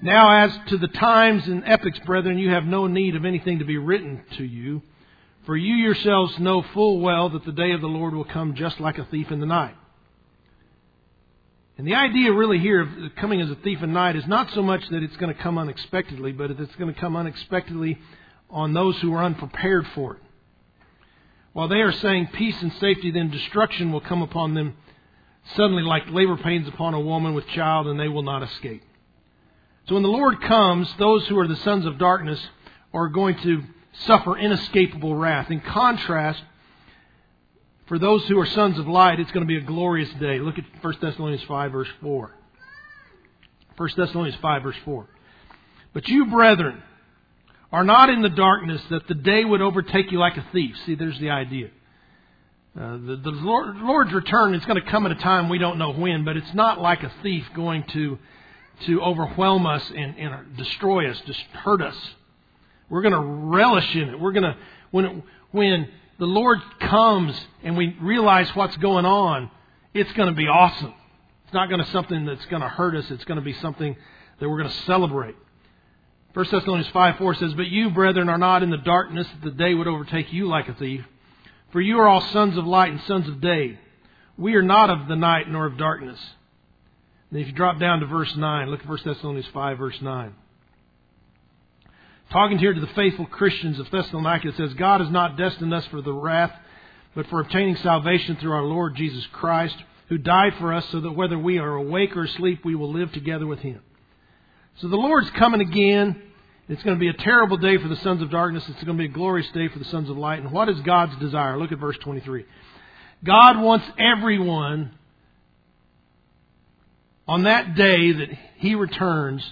Now as to the times and epochs, brethren, you have no need of anything to be written to you, for you yourselves know full well that the day of the Lord will come just like a thief in the night. And the idea really here of coming as a thief in the night is not so much that it's going to come unexpectedly, but it's going to come unexpectedly on those who are unprepared for it. While they are saying peace and safety, then destruction will come upon them suddenly like labor pains upon a woman with child, and they will not escape. So when the Lord comes, those who are the sons of darkness are going to suffer inescapable wrath. In contrast, for those who are sons of light, it's going to be a glorious day. Look at 1 Thessalonians 5, verse 4. 1 Thessalonians 5, verse 4. But you, brethren, are not in the darkness, that the day would overtake you like a thief. See, there's the idea. The Lord's return is going to come at a time we don't know when, but it's not like a thief going to overwhelm us and destroy us, just hurt us. We're going to relish in it. We're going to, when the Lord comes and we realize what's going on, it's going to be awesome. It's not going to be something that's going to hurt us. It's going to be something that we're going to celebrate. 1 Thessalonians 5:4 says, But you, brethren, are not in the darkness, that the day would overtake you like a thief. For you are all sons of light and sons of day. We are not of the night nor of darkness. And if you drop down to verse 9, look at 1 Thessalonians 5, verse 9. Talking here to the faithful Christians of Thessalonica, it says, God has not destined us for the wrath, but for obtaining salvation through our Lord Jesus Christ, who died for us, so that whether we are awake or asleep, we will live together with Him. So the Lord's coming again. It's going to be a terrible day for the sons of darkness. It's going to be a glorious day for the sons of light. And what is God's desire? Look at verse 23. God wants everyone on that day that He returns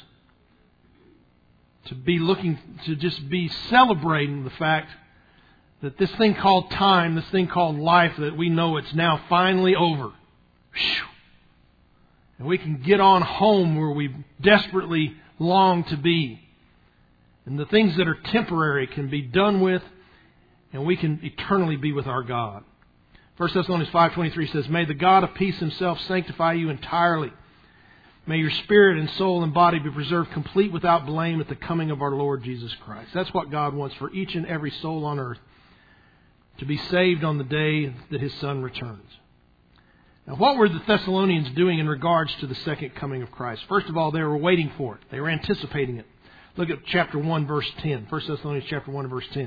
to be looking, to just be celebrating the fact that this thing called time, this thing called life, that we know it's now finally over. Whew. And we can get on home where we desperately long to be. And the things that are temporary can be done with, and we can eternally be with our God. 1 Thessalonians 5:23 says, May the God of peace Himself sanctify you entirely. May your spirit and soul and body be preserved complete without blame at the coming of our Lord Jesus Christ. That's what God wants for each and every soul on earth, to be saved on the day that His Son returns. Now, what were the Thessalonians doing in regards to the second coming of Christ? First of all, they were waiting for it. They were anticipating it. Look at chapter 1, verse 10. 1 Thessalonians chapter 1, verse 10. It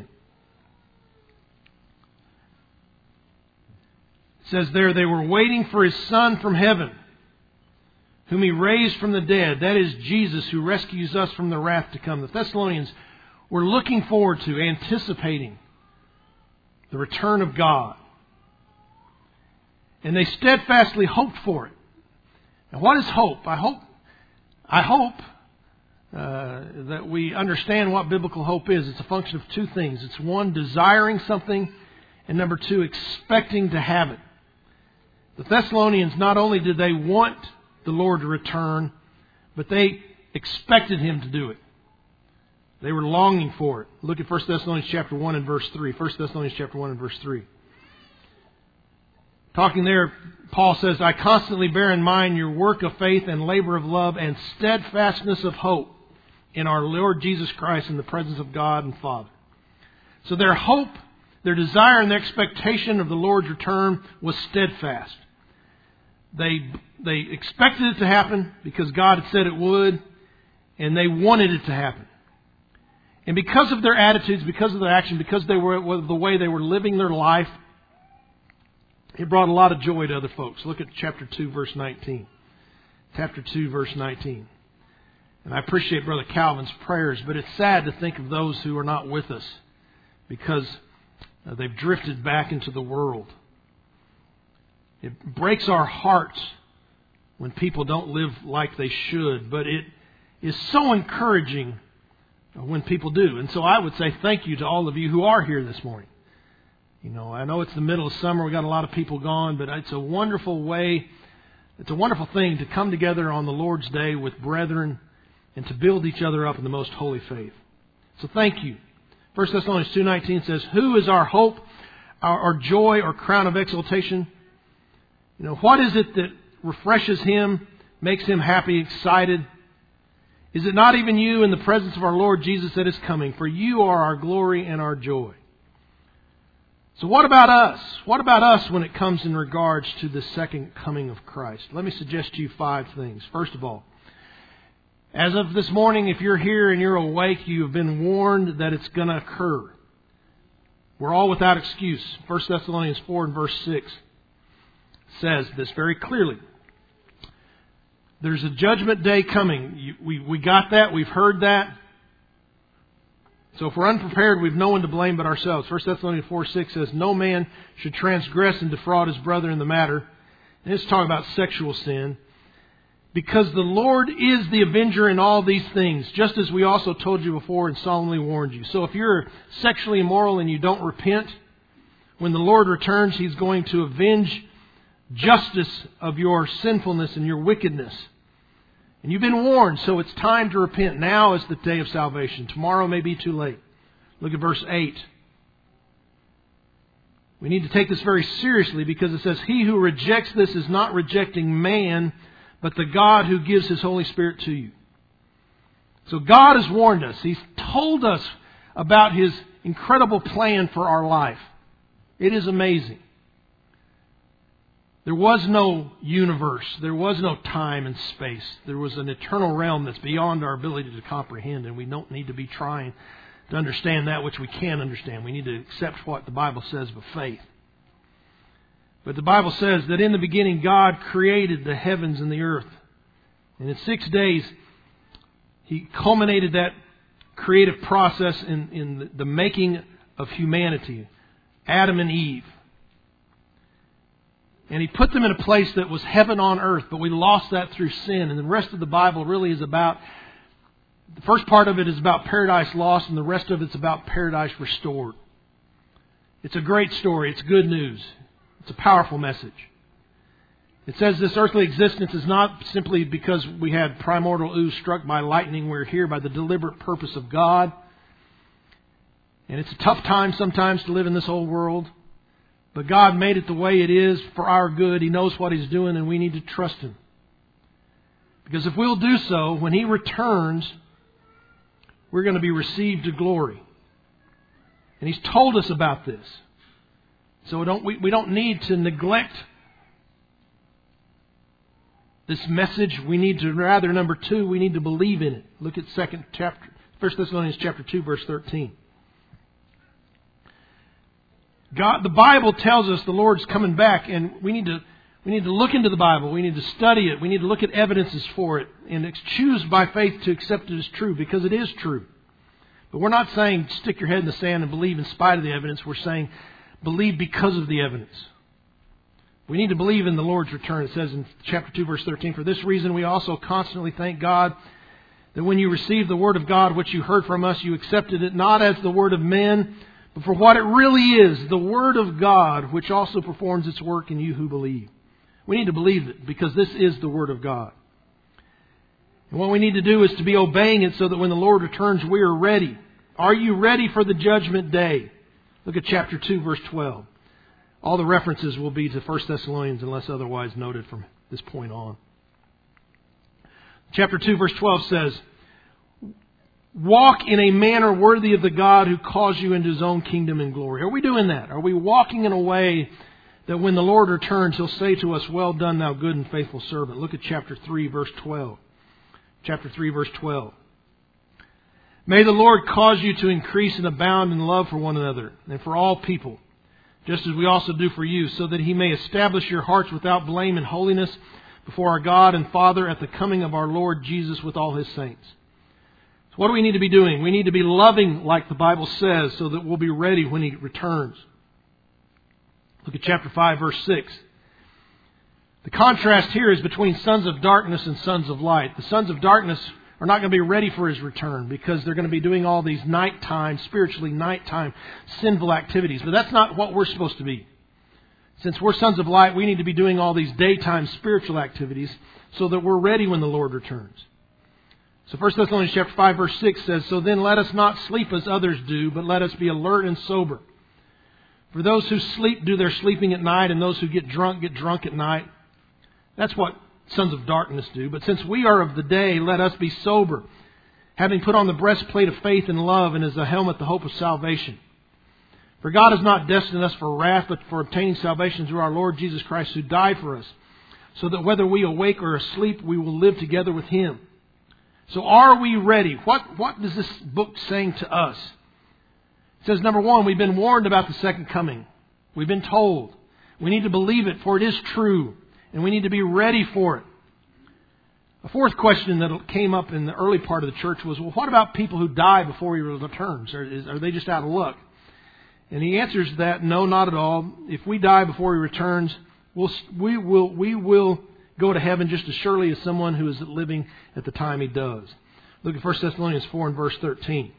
says there, they were waiting for His Son from heaven, whom He raised from the dead. That is Jesus, who rescues us from the wrath to come. The Thessalonians were looking forward to, anticipating the return of God. And they steadfastly hoped for it. And what is hope? I hope that we understand what biblical hope is. It's a function of two things. It's one, desiring something, and number two, expecting to have it. The Thessalonians, not only did they want the Lord to return, but they expected Him to do it. They were longing for it. Look at 1 Thessalonians chapter 1 and verse 3. 1 Thessalonians chapter 1 and verse 3. Talking there, Paul says, I constantly bear in mind your work of faith and labor of love and steadfastness of hope in our Lord Jesus Christ in the presence of God and Father. So their hope, their desire and their expectation of the Lord's return was steadfast. They expected it to happen because God had said it would, and they wanted it to happen. And because of their attitudes, because of their action, because they were the way they were living their life, it brought a lot of joy to other folks. Look at chapter 2, verse 19. Chapter 2, verse 19. And I appreciate Brother Calvin's prayers, but it's sad to think of those who are not with us because they've drifted back into the world. It breaks our hearts when people don't live like they should, but it is so encouraging when people do. And so I would say thank you to all of you who are here this morning. You know, I know it's the middle of summer. We've got a lot of people gone, but it's a wonderful way. It's a wonderful thing to come together on the Lord's Day with brethren and to build each other up in the most holy faith. So thank you. 1 Thessalonians 2:19 says, Who is our hope, our joy, or crown of exaltation? You know, what is it that refreshes Him, makes Him happy, excited? Is it not even you in the presence of our Lord Jesus that is coming? For you are our glory and our joy. So what about us? What about us when it comes in regards to the second coming of Christ? Let me suggest to you 5 things. First of all, as of this morning, if you're here and you're awake, you have been warned that it's going to occur. We're all without excuse. 1 Thessalonians 4 and verse 6 says this very clearly. There's a judgment day coming. We got that. We've heard that. So if we're unprepared, we've no one to blame but ourselves. 1 Thessalonians 4:6 says, no man should transgress and defraud his brother in the matter. And it's talking about sexual sin. Because the Lord is the avenger in all these things, just as we also told you before and solemnly warned you. So if you're sexually immoral and you don't repent, when the Lord returns, He's going to avenge justice of your sinfulness and your wickedness. And you've been warned, so it's time to repent. Now is the day of salvation. Tomorrow may be too late. Look at verse 8. We need to take this very seriously because it says, he who rejects this is not rejecting man, but the God who gives His Holy Spirit to you. So God has warned us. He's told us about His incredible plan for our life. It is amazing. There was no universe. There was no time and space. There was an eternal realm that's beyond our ability to comprehend, and we don't need to be trying to understand that which we can understand. We need to accept what the Bible says with faith. But the Bible says that in the beginning God created the heavens and the earth. And in 6 days He culminated that creative process in the making of humanity, Adam and Eve. And He put them in a place that was heaven on earth, but we lost that through sin. And the rest of the Bible really is about, the first part of it is about paradise lost, and the rest of it's about paradise restored. It's a great story. It's good news. It's a powerful message. It says this earthly existence is not simply because we had primordial ooze struck by lightning. We're here by the deliberate purpose of God. And it's a tough time sometimes to live in this old world. But God made it the way it is for our good. He knows what He's doing, and we need to trust Him. Because if we'll do so, when He returns, we're going to be received to glory. And He's told us about this. So we don't need to neglect this message. We need to, rather, number 2, we need to believe in it. Look at 1 Thessalonians chapter 2, verse 13. God, the Bible tells us the Lord's coming back, and we need to look into the Bible. We need to study it. We need to look at evidences for it and choose by faith to accept it as true, because it is true. But we're not saying stick your head in the sand and believe in spite of the evidence. We're saying believe because of the evidence. We need to believe in the Lord's return. It says in chapter 2, verse 13, for this reason we also constantly thank God that when you received the Word of God, which you heard from us, you accepted it not as the word of men, but for what it really is, the Word of God, which also performs its work in you who believe. We need to believe it because this is the Word of God. And what we need to do is to be obeying it so that when the Lord returns, we are ready. Are you ready for the judgment day? Look at chapter 2, verse 12. All the references will be to 1 Thessalonians unless otherwise noted from this point on. Chapter 2, verse 12 says, walk in a manner worthy of the God who calls you into His own kingdom and glory. Are we doing that? Are we walking in a way that when the Lord returns, He'll say to us, well done, thou good and faithful servant? Look at chapter 3, verse 12. Chapter 3, verse 12. May the Lord cause you to increase and abound in love for one another and for all people, just as we also do for you, so that He may establish your hearts without blame and holiness before our God and Father at the coming of our Lord Jesus with all His saints. So what do we need to be doing? We need to be loving like the Bible says so that we'll be ready when He returns. Look at chapter 5, verse 6. The contrast here is between sons of darkness and sons of light. The sons of darkness are not going to be ready for His return because they're going to be doing all these nighttime, spiritually nighttime, sinful activities. But that's not what we're supposed to be. Since we're sons of light, we need to be doing all these daytime spiritual activities so that we're ready when the Lord returns. So 1 Thessalonians chapter 5, verse 6 says, so then let us not sleep as others do, but let us be alert and sober. For those who sleep do their sleeping at night, and those who get drunk at night. That's what sons of darkness do. But since we are of the day, let us be sober, having put on the breastplate of faith and love, and as a helmet the hope of salvation. For God has not destined us for wrath, but for obtaining salvation through our Lord Jesus Christ, who died for us, so that whether we awake or asleep, we will live together with Him. So are we ready? What is this book saying to us? It says, number one, we've been warned about the second coming. We've been told. We need to believe it, for it is true. And we need to be ready for it. A fourth question that came up in the early part of the church was, well, what about people who die before He returns? Are they just out of luck? And he answers that, no, not at all. If we die before He returns, we will go to heaven just as surely as someone who is living at the time He does. Look at 1 Thessalonians 4 and verse 13.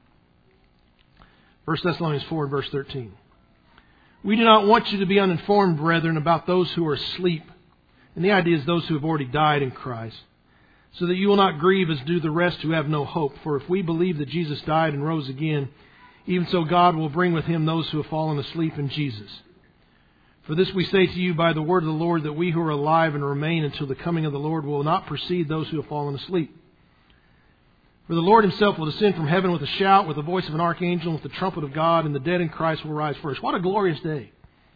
1 Thessalonians 4 and verse 13. We do not want you to be uninformed, brethren, about those who are asleep. And the idea is those who have already died in Christ. So that you will not grieve as do the rest who have no hope. For if we believe that Jesus died and rose again, even so God will bring with Him those who have fallen asleep in Jesus. For this we say to you by the word of the Lord, that we who are alive and remain until the coming of the Lord will not precede those who have fallen asleep. For the Lord Himself will descend from heaven with a shout, with the voice of an archangel, and with the trumpet of God, and the dead in Christ will rise first. What a glorious day.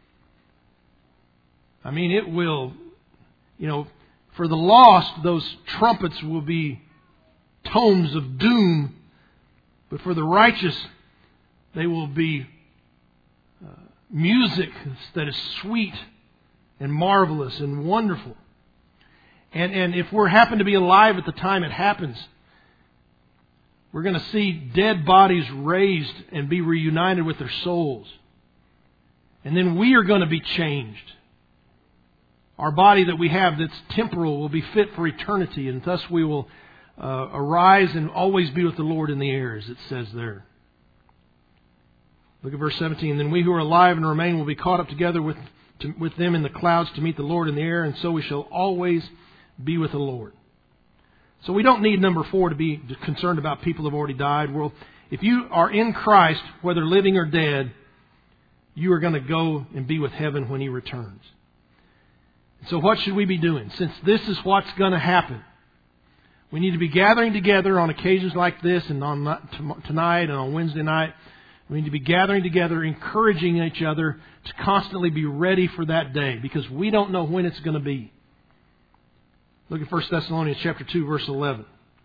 I mean, it will, for the lost, those trumpets will be tones of doom. But for the righteous, they will be music that is sweet and marvelous and wonderful. And if we happen to be alive at the time it happens, we're going to see dead bodies raised and be reunited with their souls. And then we are going to be changed. Our body that we have that's temporal will be fit for eternity, and thus we will arise and always be with the Lord in the air, as it says there. Look at verse 17. Then we who are alive and remain will be caught up together with them in the clouds to meet the Lord in the air, and so we shall always be with the Lord. So we don't need number 4 to be concerned about people who have already died. Well, if you are in Christ, whether living or dead, you are going to go and be with heaven when He returns. So what should we be doing? Since this is what's going to happen, we need to be gathering together on occasions like this, and on tonight and on Wednesday night. We need to be gathering together, encouraging each other to constantly be ready for that day, because we don't know when it's going to be. Look at 1 Thessalonians chapter 2, verse 11.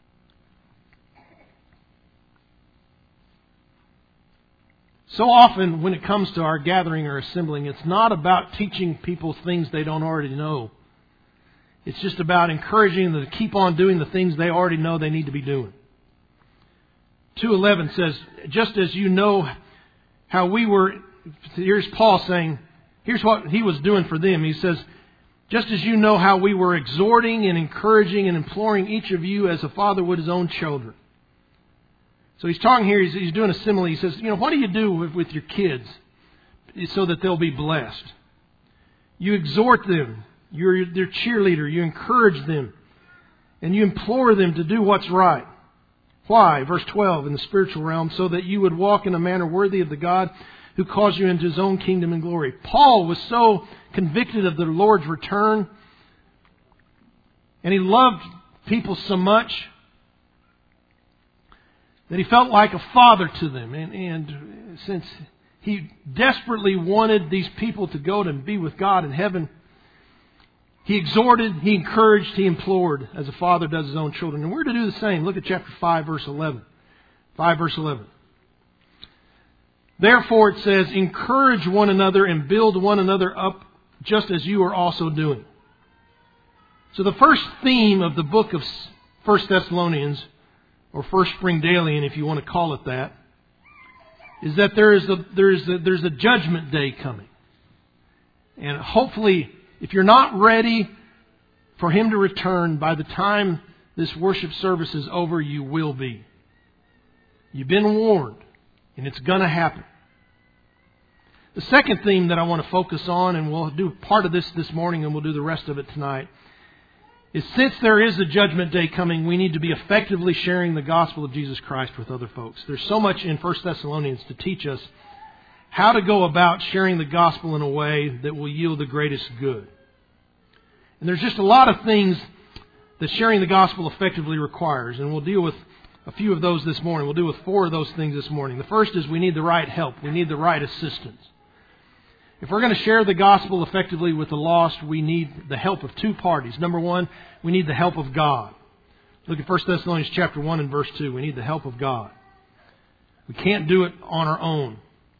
So often when it comes to our gathering or assembling, it's not about teaching people things they don't already know. It's just about encouraging them to keep on doing the things they already know they need to be doing. 2:11 says, just as you know how we were, here's Paul saying, here's what he was doing for them. He says, just as you know how we were exhorting and encouraging and imploring each of you as a father would his own children. So he's talking here, he's doing a simile. He says, what do you do with your kids so that they'll be blessed? You exhort them. You're their cheerleader. You encourage them. And you implore them to do what's right. Why? Verse 12, in the spiritual realm, so that you would walk in a manner worthy of the God who calls you into His own kingdom and glory. Paul was so convicted of the Lord's return, and he loved people so much that he felt like a father to them. And since he desperately wanted these people to go and be with God in heaven, he exhorted, he encouraged, he implored, as a father does his own children. And we're to do the same. Look at chapter 5, verse 11. 5, verse 11. Therefore, it says, encourage one another and build one another up, just as you are also doing. So the first theme of the book of 1 Thessalonians, or First Springdalian, if you want to call it that, is that there's a judgment day coming. And hopefully, if you're not ready for Him to return, by the time this worship service is over, you will be. You've been warned, and it's going to happen. The second theme that I want to focus on, and we'll do part of this morning and we'll do the rest of it tonight, is since there is a judgment day coming, we need to be effectively sharing the gospel of Jesus Christ with other folks. There's so much in 1 Thessalonians to teach us how to go about sharing the gospel in a way that will yield the greatest good. And there's just a lot of things that sharing the gospel effectively requires. And we'll deal with a few of those this morning. We'll deal with 4 of those things this morning. The first is we need the right help. We need the right assistance. If we're going to share the gospel effectively with the lost, we need the help of 2 parties. Number 1, we need the help of God. Look at 1 Thessalonians chapter 1 and verse 2. We need the help of God. We can't do it on our own.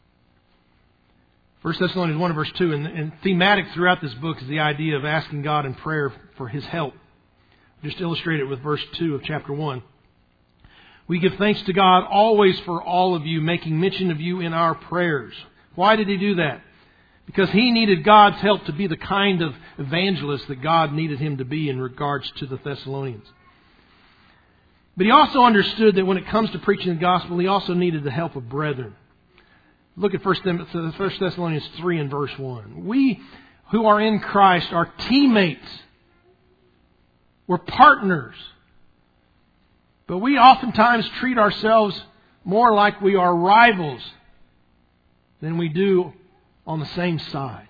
1 Thessalonians 1 and verse 2, and thematic throughout this book is the idea of asking God in prayer for His help. Just illustrate it with verse 2 of chapter 1. We give thanks to God always for all of you, making mention of you in our prayers. Why did He do that? Because He needed God's help to be the kind of evangelist that God needed him to be in regards to the Thessalonians. But He also understood that when it comes to preaching the gospel, He also needed the help of brethren. Look at 1 Thessalonians 3 and verse 1. We who are in Christ are teammates. We're partners. But we oftentimes treat ourselves more like we are rivals than we do on the same side.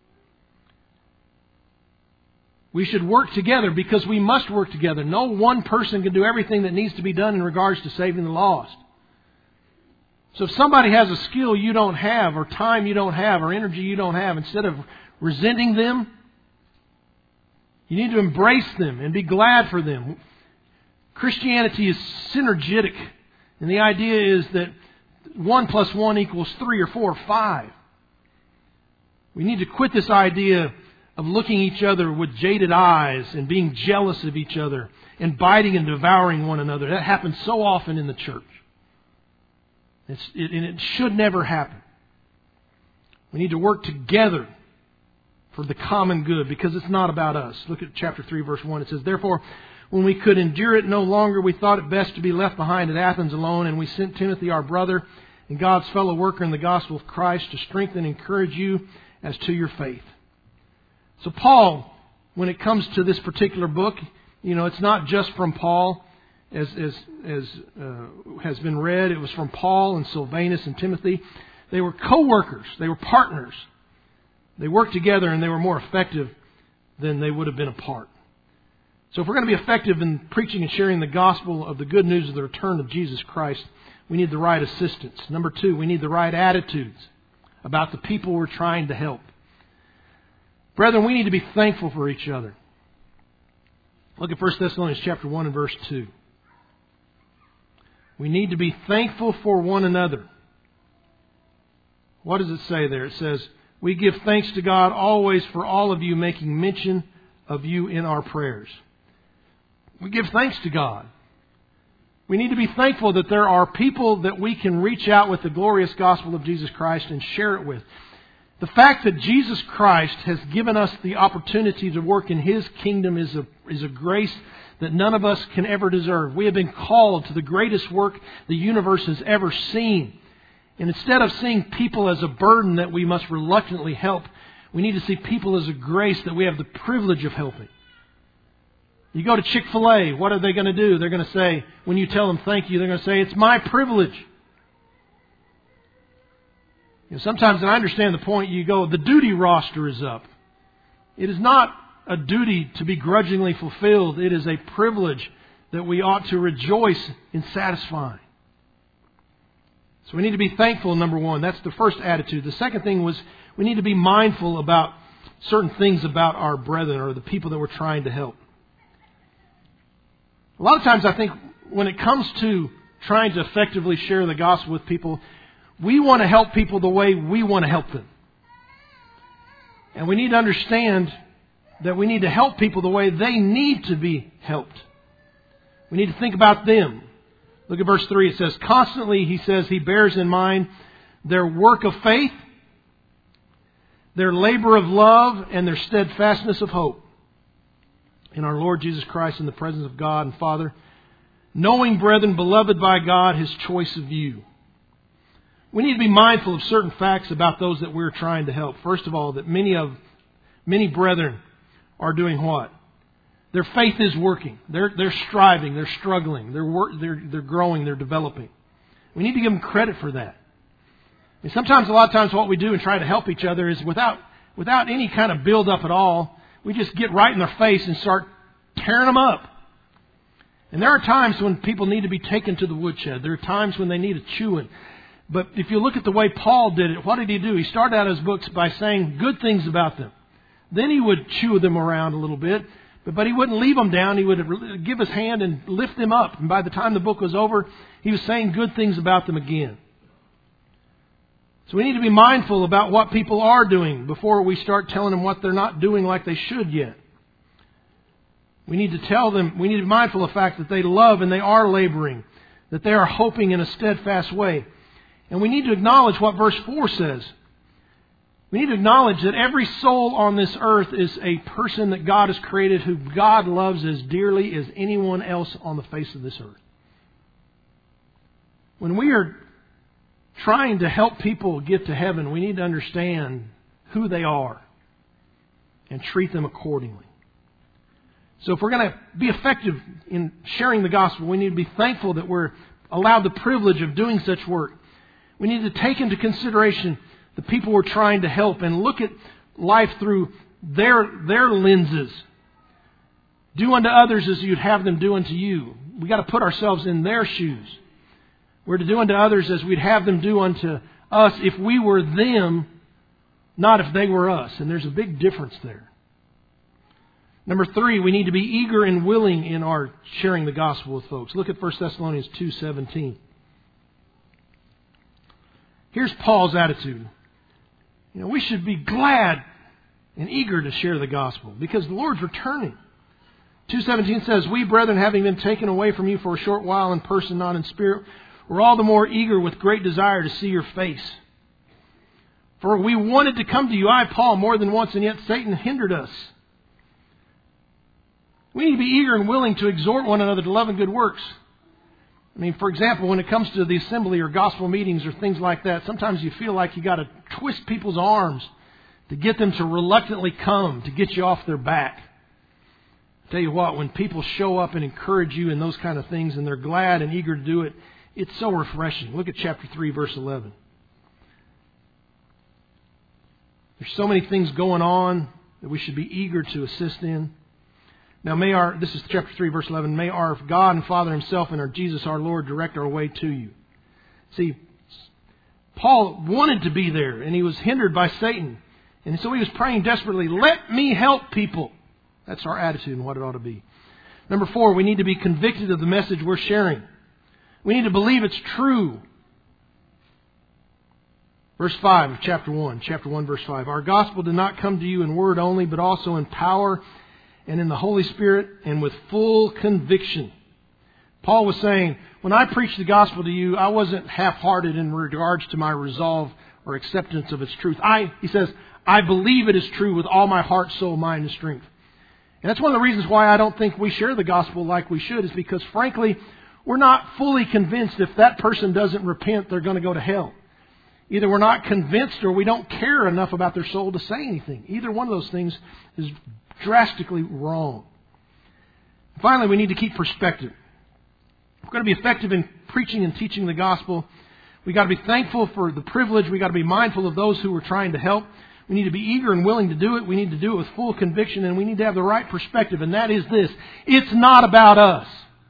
We should work together because we must work together. No one person can do everything that needs to be done in regards to saving the lost. So if somebody has a skill you don't have, or time you don't have, or energy you don't have, instead of resenting them, you need to embrace them and be glad for them. Christianity is synergetic. And the idea is that 1 + 1 equals 3 or 4 or 5. We need to quit this idea of looking each other with jaded eyes and being jealous of each other and biting and devouring one another. That happens so often in the church. And it should never happen. We need to work together for the common good because it's not about us. Look at chapter 3, verse 1. It says, "Therefore, when we could endure it no longer, we thought it best to be left behind at Athens alone, and we sent Timothy, our brother and God's fellow worker in the gospel of Christ, to strengthen and encourage you as to your faith." So Paul, when it comes to this particular book, it's not just from Paul, as has been read. It was from Paul and Silvanus and Timothy. They were co-workers. They were partners. They worked together and they were more effective than they would have been apart. So if we're going to be effective in preaching and sharing the gospel of the good news of the return of Jesus Christ, we need the right assistance. Number 2, we need the right attitudes about the people we're trying to help. Brethren, we need to be thankful for each other. Look at 1 Thessalonians chapter 1 and verse 2. We need to be thankful for one another. What does it say there? It says, "We give thanks to God always for all of you, making mention of you in our prayers." We give thanks to God. We need to be thankful that there are people that we can reach out with the glorious gospel of Jesus Christ and share it with. The fact that Jesus Christ has given us the opportunity to work in His kingdom is a grace that none of us can ever deserve. We have been called to the greatest work the universe has ever seen. And instead of seeing people as a burden that we must reluctantly help, we need to see people as a grace that we have the privilege of helping. You go to Chick-fil-A, what are they going to do? They're going to say, when you tell them thank you, they're going to say, "It's my privilege." Sometimes, and I understand the point, you go, the duty roster is up. It is not a duty to be grudgingly fulfilled. It is a privilege that we ought to rejoice in satisfying. So we need to be thankful, number 1. That's the first attitude. The second thing was we need to be mindful about certain things about our brethren or the people that we're trying to help. A lot of times I think when it comes to trying to effectively share the gospel with people, we want to help people the way we want to help them. And we need to understand that we need to help people the way they need to be helped. We need to think about them. Look at verse 3. It says, "Constantly," he says, he bears in mind their work of faith, their labor of love, and their steadfastness of hope in our Lord Jesus Christ in the presence of God and Father, knowing, brethren, beloved by God, His choice of you." We need to be mindful of certain facts about those that we're trying to help. First of all, that many brethren are doing what? Their faith is working. They're striving. They're struggling. They're growing. They're developing. We need to give them credit for that. And sometimes, a lot of times, what we do and try to help each other is without any kind of build up at all, we just get right in their face and start tearing them up. And there are times when people need to be taken to the woodshed. There are times when they need a chewing. But if you look at the way Paul did it, what did he do? He started out his books by saying good things about them. Then he would chew them around a little bit. But he wouldn't leave them down. He would give his hand and lift them up. And by the time the book was over, he was saying good things about them again. So we need to be mindful about what people are doing before we start telling them what they're not doing like they should yet. We need to tell them, we need to be mindful of the fact that they love and they are laboring, that they are hoping in a steadfast way. And we need to acknowledge what verse 4 says. We need to acknowledge that every soul on this earth is a person that God has created who God loves as dearly as anyone else on the face of this earth. When we are trying to help people get to heaven, we need to understand who they are and treat them accordingly. So if we're going to be effective in sharing the gospel, we need to be thankful that we're allowed the privilege of doing such work. We need to take into consideration the people we're trying to help and look at life through their lenses. Do unto others as you'd have them do unto you. We've got to put ourselves in their shoes. We're to do unto others as we'd have them do unto us if we were them, not if they were us. And there's a big difference there. Number 3, we need to be eager and willing in our sharing the gospel with folks. Look at 1 Thessalonians 2:17. Here's Paul's attitude. We should be glad and eager to share the gospel because the Lord's returning. 2:17 says, "We, brethren, having been taken away from you for a short while in person, not in spirit, we're all the more eager with great desire to see your face. For we wanted to come to you, I, Paul, more than once, and yet Satan hindered us." We need to be eager and willing to exhort one another to love and good works. For example, when it comes to the assembly or gospel meetings or things like that, sometimes you feel like you got to twist people's arms to get them to reluctantly come, to get you off their back. I tell you what, when people show up and encourage you in those kind of things and they're glad and eager to do it, it's so refreshing. Look at chapter 3, verse 11. There's so many things going on that we should be eager to assist in. Now this is chapter 3, verse 11, "May our God and Father Himself and our Jesus our Lord direct our way to you." See, Paul wanted to be there and he was hindered by Satan. And so he was praying desperately, let me help people. That's our attitude and what it ought to be. Number 4, we need to be convicted of the message we're sharing. We need to believe it's true. Verse 5 of chapter 1, verse 5. "Our gospel did not come to you in word only, but also in power and in the Holy Spirit and with full conviction." Paul was saying, when I preached the gospel to you, I wasn't half-hearted in regards to my resolve or acceptance of its truth. He says, I believe it is true with all my heart, soul, mind, and strength. And that's one of the reasons why I don't think we share the gospel like we should, is because, frankly, we're not fully convinced if that person doesn't repent, they're going to go to hell. Either we're not convinced or we don't care enough about their soul to say anything. Either one of those things is drastically wrong. Finally, we need to keep perspective. If we're going to be effective in preaching and teaching the gospel, we've got to be thankful for the privilege. We've got to be mindful of those who we're trying to help. We need to be eager and willing to do it. We need to do it with full conviction, and we need to have the right perspective, and that is this: it's not about us.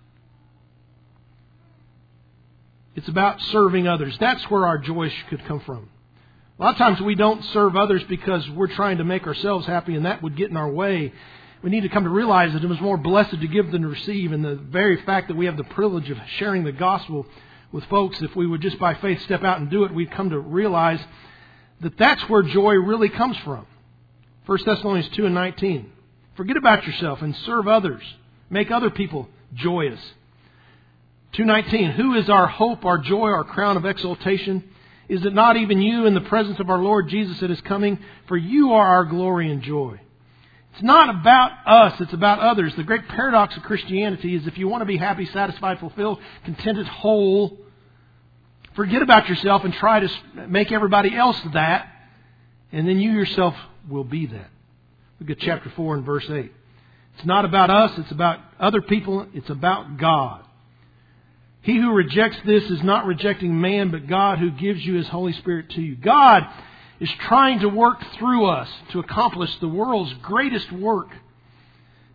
It's about serving others. That's where our joy could come from. A lot of times we don't serve others because we're trying to make ourselves happy, and that would get in our way. We need to come to realize that it was more blessed to give than to receive, and the very fact that we have the privilege of sharing the gospel with folks, if we would just by faith step out and do it, we'd come to realize that that's where joy really comes from. 1 Thessalonians 2:19. "Forget about yourself and serve others. Make other people joyous." 2:19. "Who is our hope, our joy, our crown of exaltation? Is it not even you in the presence of our Lord Jesus that is coming? For you are our glory and joy." It's not about us, it's about others. The great paradox of Christianity is if you want to be happy, satisfied, fulfilled, contented, whole, forget about yourself and try to make everybody else that, and then you yourself will be that. Look at chapter 4 and verse 8. It's not about us, it's about other people, it's about God. "He who rejects this is not rejecting man, but God who gives you His Holy Spirit to you." God is trying to work through us to accomplish the world's greatest work.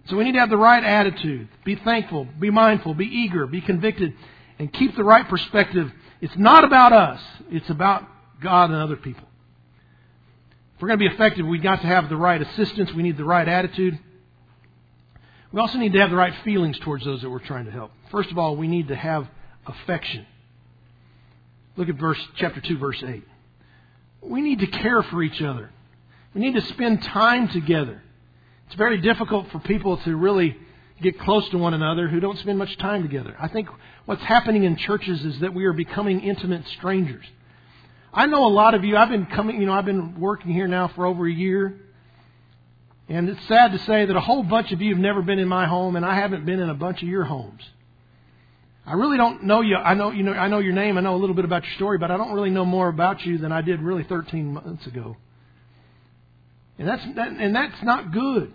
So we need to have the right attitude. Be thankful, be mindful, be eager, be convicted, and keep the right perspective. It's not about us. It's about God and other people. If we're going to be effective, we've got to have the right assistance. We need the right attitude. We also need to have the right feelings towards those that we're trying to help. First of all, we need to have affection. Look at chapter 2, verse 8. We need to care for each other. We need to spend time together. It's very difficult for people to really get close to one another who don't spend much time together. I think what's happening in churches is that we are becoming intimate strangers. I know a lot of you, I've been working here now for over a year. And it's sad to say that a whole bunch of you have never been in my home, and I haven't been in a bunch of your homes. I really don't know you. I know your name. I know a little bit about your story, but I don't really know more about you than I did really 13 months ago. And that's not good.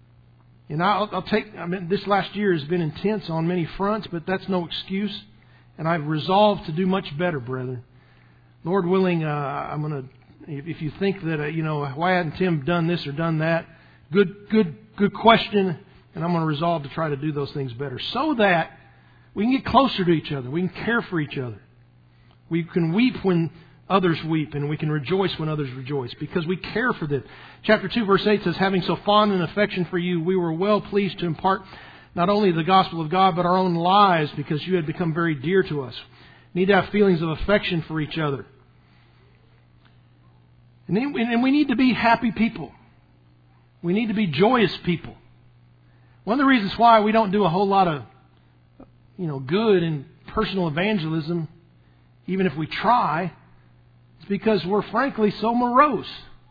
And this last year has been intense on many fronts, but that's no excuse. And I've resolved to do much better, brethren. Lord willing, I'm going to. If you think that why hadn't Tim done this or done that? Good question. And I'm going to resolve to try to do those things better, so that we can get closer to each other. We can care for each other. We can weep when others weep, and we can rejoice when others rejoice, because we care for them. Chapter 2, verse 8 says, having so fond an affection for you, we were well pleased to impart not only the gospel of God, but our own lives, because you had become very dear to us. We need to have feelings of affection for each other. And we need to be happy people. We need to be joyous people. One of the reasons why we don't do a whole lot of good in personal evangelism, even if we try, is because we're frankly so morose.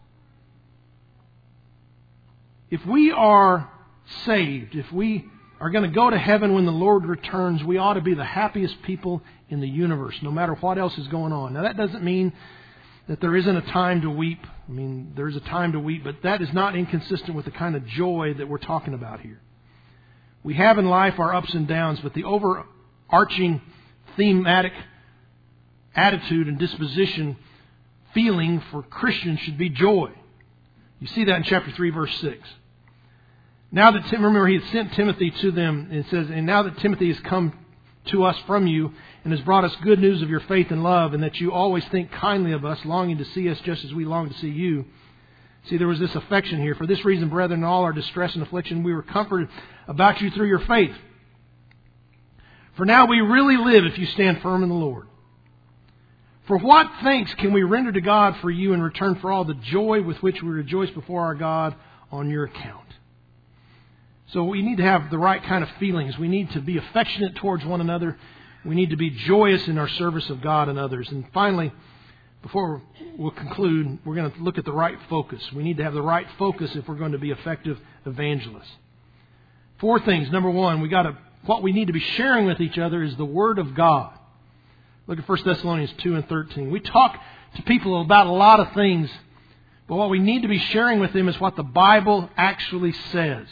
If we are saved, if we are going to go to heaven when the Lord returns, we ought to be the happiest people in the universe, no matter what else is going on. Now, that doesn't mean that there isn't a time to weep. I mean, there is a time to weep, but that is not inconsistent with the kind of joy that we're talking about here. We have in life our ups and downs, but the overarching thematic attitude and disposition feeling for Christians should be joy. You see that in chapter 3, verse 6. Now that remember, he had sent Timothy to them, and it says, and now that Timothy has come to us from you and has brought us good news of your faith and love, and that you always think kindly of us, longing to see us just as we long to see you. See, there was this affection here. For this reason, brethren, in all our distress and affliction, we were comforted about you through your faith. For now we really live if you stand firm in the Lord. For what thanks can we render to God for you in return for all the joy with which we rejoice before our God on your account? So we need to have the right kind of feelings. We need to be affectionate towards one another. We need to be joyous in our service of God and others. And finally, before we'll conclude, we're going to look at the right focus. We need to have the right focus if we're going to be effective evangelists. 4 things. Number 1, what we need to be sharing with each other is the Word of God. Look at 1 Thessalonians 2 and 13. We talk to people about a lot of things, but what we need to be sharing with them is what the Bible actually says.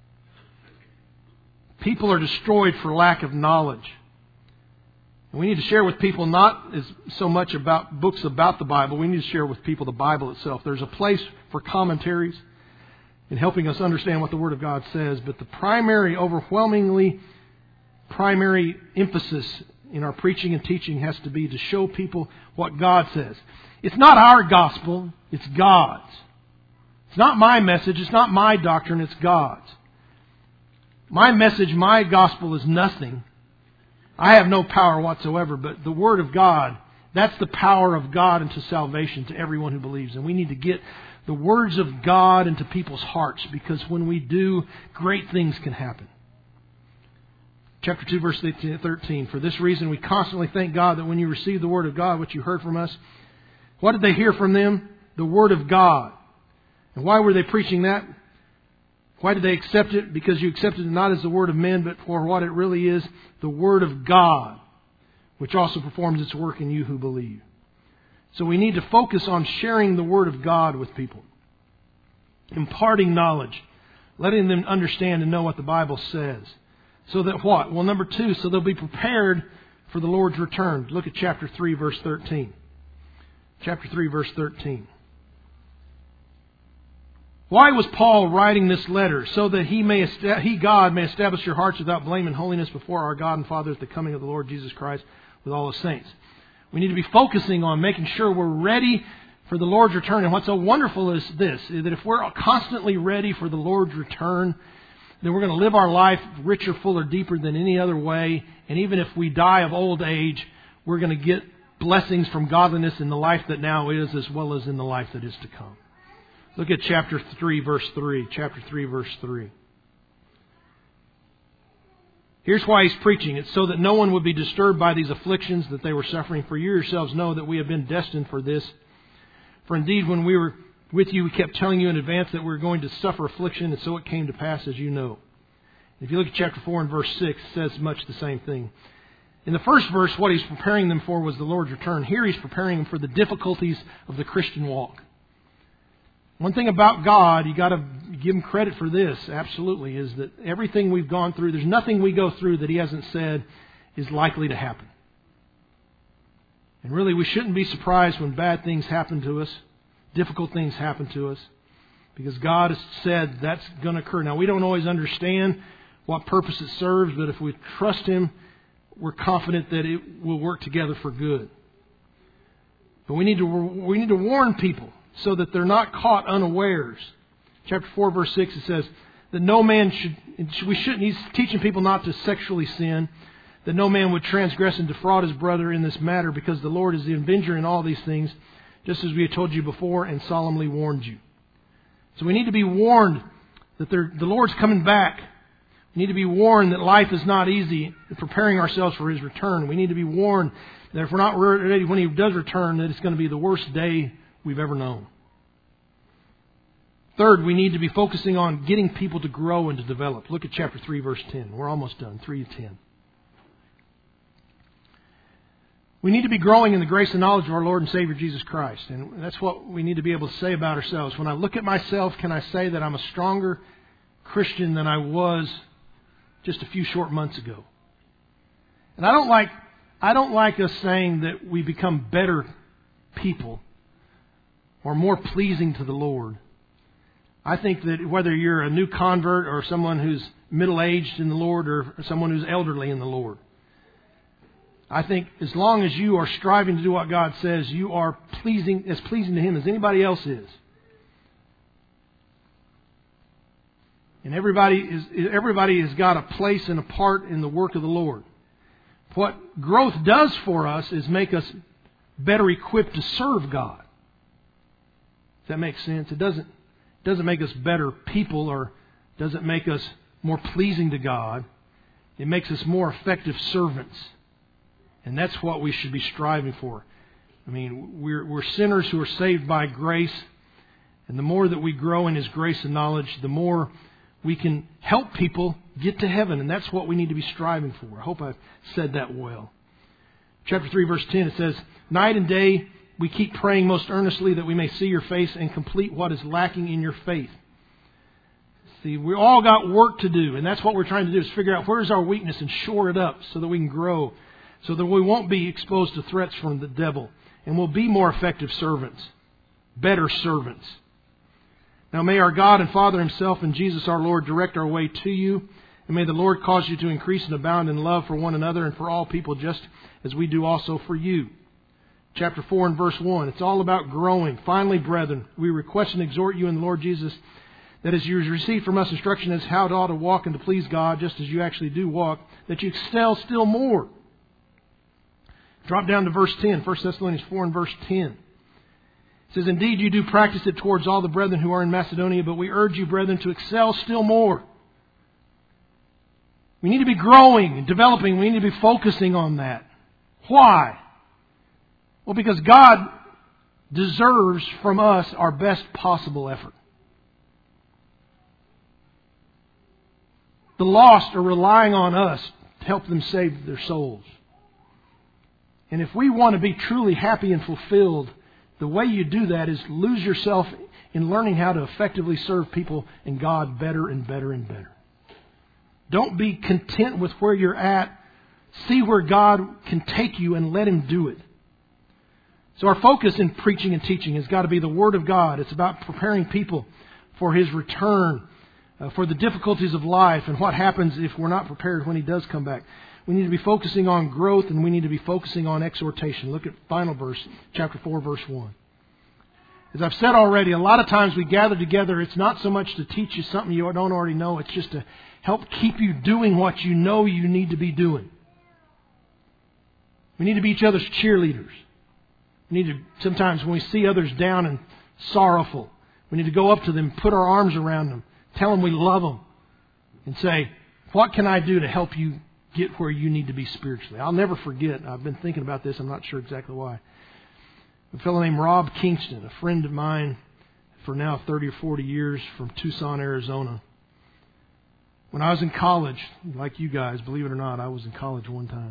People are destroyed for lack of knowledge. And we need to share with people not as so much about books about the Bible. We need to share with people the Bible itself. There's a place for commentaries in helping us understand what the Word of God says. But the overwhelmingly primary emphasis in our preaching and teaching has to be to show people what God says. It's not our gospel, it's God's. It's not my message, it's not my doctrine, it's God's. My message, my gospel is nothing. I have no power whatsoever, but the Word of God, that's the power of God into salvation to everyone who believes. And we need to get the words of God into people's hearts, because when we do, great things can happen. Chapter 2, verse 13. For this reason, we constantly thank God that when you received the Word of God, which you heard from us, what did they hear from them? The Word of God. And why were they preaching that? Why did they accept it? Because you accepted it not as the word of men, but for what it really is, the Word of God, which also performs its work in you who believe. So we need to focus on sharing the Word of God with people. Imparting knowledge. Letting them understand and know what the Bible says. So that what? Well, number 2, so they'll be prepared for the Lord's return. Look at chapter 3, verse 13. Chapter 3, verse 13. Why was Paul writing this letter? So that He, God, may establish your hearts without blame and holiness before our God and Father at the coming of the Lord Jesus Christ with all His saints. We need to be focusing on making sure we're ready for the Lord's return. And what's so wonderful is this, is that if we're constantly ready for the Lord's return, then we're going to live our life richer, fuller, deeper than any other way. And even if we die of old age, we're going to get blessings from godliness in the life that now is as well as in the life that is to come. Look at chapter 3, verse 3. Chapter 3, verse 3. Here's why he's preaching. It's so that no one would be disturbed by these afflictions that they were suffering. For you yourselves know that we have been destined for this. For indeed, when we were with you, we kept telling you in advance that we were going to suffer affliction, and so it came to pass, as you know. If you look at chapter 4 and verse 6, it says much the same thing. In the first verse, what he's preparing them for was the Lord's return. Here he's preparing them for the difficulties of the Christian walk. One thing about God, you got to give Him credit for this, absolutely, is that everything we've gone through, there's nothing we go through that He hasn't said is likely to happen. And really, we shouldn't be surprised when bad things happen to us, difficult things happen to us, because God has said that's going to occur. Now, we don't always understand what purpose it serves, but if we trust Him, we're confident that it will work together for good. But we need to warn people so that they're not caught unawares. Chapter 4, verse 6, it says that no man he's teaching people not to sexually sin, that no man would transgress and defraud his brother in this matter, because the Lord is the avenger in all these things, just as we have told you before and solemnly warned you. So we need to be warned that the Lord's coming back. We need to be warned that life is not easy in preparing ourselves for His return. We need to be warned that if we're not ready when He does return, that it's going to be the worst day we've ever known. Third, we need to be focusing on getting people to grow and to develop. Look at chapter 3, verse 10. We're almost done. 3 to 10. We need to be growing in the grace and knowledge of our Lord and Savior Jesus Christ. And that's what we need to be able to say about ourselves. When I look at myself, can I say that I'm a stronger Christian than I was just a few short months ago? And I don't like us saying that we become better people or more pleasing to the Lord. I think that whether you're a new convert or someone who's middle-aged in the Lord or someone who's elderly in the Lord, I think as long as you are striving to do what God says, you are pleasing to Him as anybody else is. And everybody has got a place and a part in the work of the Lord. What growth does for us is make us better equipped to serve God. Does that make sense? It doesn't make us better people or doesn't make us more pleasing to God. It makes us more effective servants. And that's what we should be striving for. I mean, we're sinners who are saved by grace. And the more that we grow in His grace and knowledge, the more we can help people get to heaven. And that's what we need to be striving for. I hope I've said that well. Chapter 3, verse 10, it says, night and day we keep praying most earnestly that we may see your face and complete what is lacking in your faith. See, we all got work to do. And that's what we're trying to do, is figure out where's our weakness and shore it up so that we can grow. So that we won't be exposed to threats from the devil. And we'll be more effective servants. Better servants. Now may our God and Father Himself and Jesus our Lord direct our way to you. And may the Lord cause you to increase and abound in love for one another and for all people, just as we do also for you. Chapter 4 and verse 1. It's all about growing. Finally, brethren, we request and exhort you in the Lord Jesus, that as you receive from us instruction as how to walk and to please God, just as you actually do walk, that you excel still more. Drop down to verse 10, 1 Thessalonians 4 and verse 10. It says, indeed, you do practice it towards all the brethren who are in Macedonia, but we urge you, brethren, to excel still more. We need to be growing and developing. We need to be focusing on that. Why? Well, because God deserves from us our best possible effort. The lost are relying on us to help them save their souls. And if we want to be truly happy and fulfilled, the way you do that is lose yourself in learning how to effectively serve people and God better and better and better. Don't be content with where you're at. See where God can take you and let Him do it. So our focus in preaching and teaching has got to be the Word of God. It's about preparing people for His return, for the difficulties of life and what happens if we're not prepared when He does come back. We need to be focusing on growth, and we need to be focusing on exhortation. Look at final verse, chapter 4, verse 1. As I've said already, a lot of times we gather together, it's not so much to teach you something you don't already know, it's just to help keep you doing what you know you need to be doing. We need to be each other's cheerleaders. We need to, sometimes when we see others down and sorrowful, we need to go up to them, put our arms around them, tell them we love them, and say, what can I do to help you get where you need to be spiritually? I'll never forget, I've been thinking about this, I'm not sure exactly why. A fellow named Rob Kingston, a friend of mine for now 30 or 40 years from Tucson, Arizona. When I was in college, like you guys, believe it or not, I was in college one time.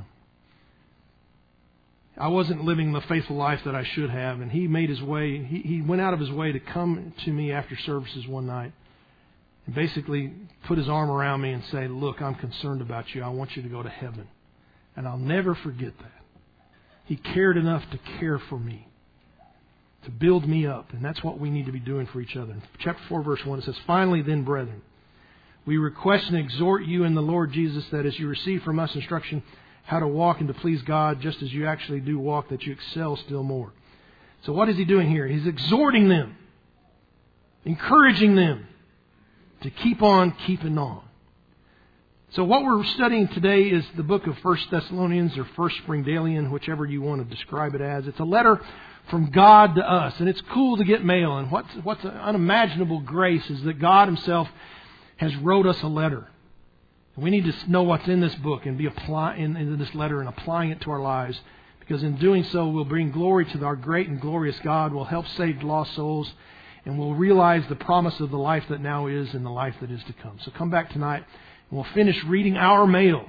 I wasn't living the faithful life that I should have, and he made his way, he went out of his way to come to me after services one night and basically put his arm around me and say, look, I'm concerned about you. I want you to go to heaven. And I'll never forget that. He cared enough to care for me, to build me up. And that's what we need to be doing for each other. In chapter 4, verse 1, it says, finally then, brethren, we request and exhort you in the Lord Jesus that as you receive from us instruction how to walk and to please God, just as you actually do walk, that you excel still more. So what is he doing here? He's exhorting them, encouraging them to keep on keeping on. So what we're studying today is the book of 1 Thessalonians or 1 Springdalian, whichever you want to describe it as. It's a letter from God to us. And it's cool to get mail. And what's an unimaginable grace is that God Himself has wrote us a letter. And we need to know what's in this book and be in this letter and applying it to our lives. Because in doing so, we'll bring glory to our great and glorious God. We'll help save lost souls. And we'll realize the promise of the life that now is and the life that is to come. So come back tonight and we'll finish reading our mail.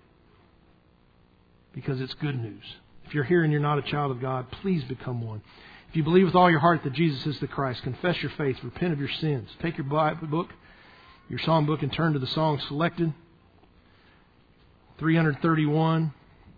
Because it's good news. If you're here and you're not a child of God, please become one. If you believe with all your heart that Jesus is the Christ, confess your faith, repent of your sins. Take your Bible book, your psalm book, and turn to the song selected. 331.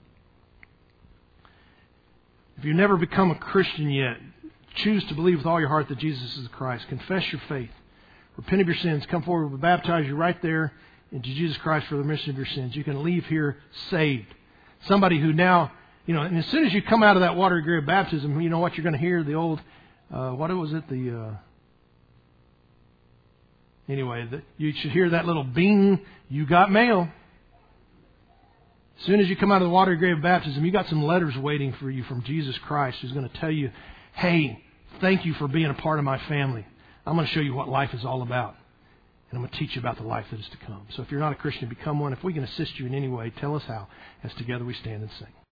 If you've never become a Christian yet, choose to believe with all your heart that Jesus is the Christ. Confess your faith. Repent of your sins. Come forward. We'll baptize you right there into Jesus Christ for the remission of your sins. You can leave here saved. Somebody who now, and as soon as you come out of that watery grave baptism, you know what you're going to hear? The old, you should hear that little bing, you got mail. As soon as you come out of the watery grave baptism, you got some letters waiting for you from Jesus Christ who's going to tell you, hey, thank you for being a part of my family. I'm going to show you what life is all about. And I'm going to teach you about the life that is to come. So if you're not a Christian, become one. If we can assist you in any way, tell us how, as together we stand and sing.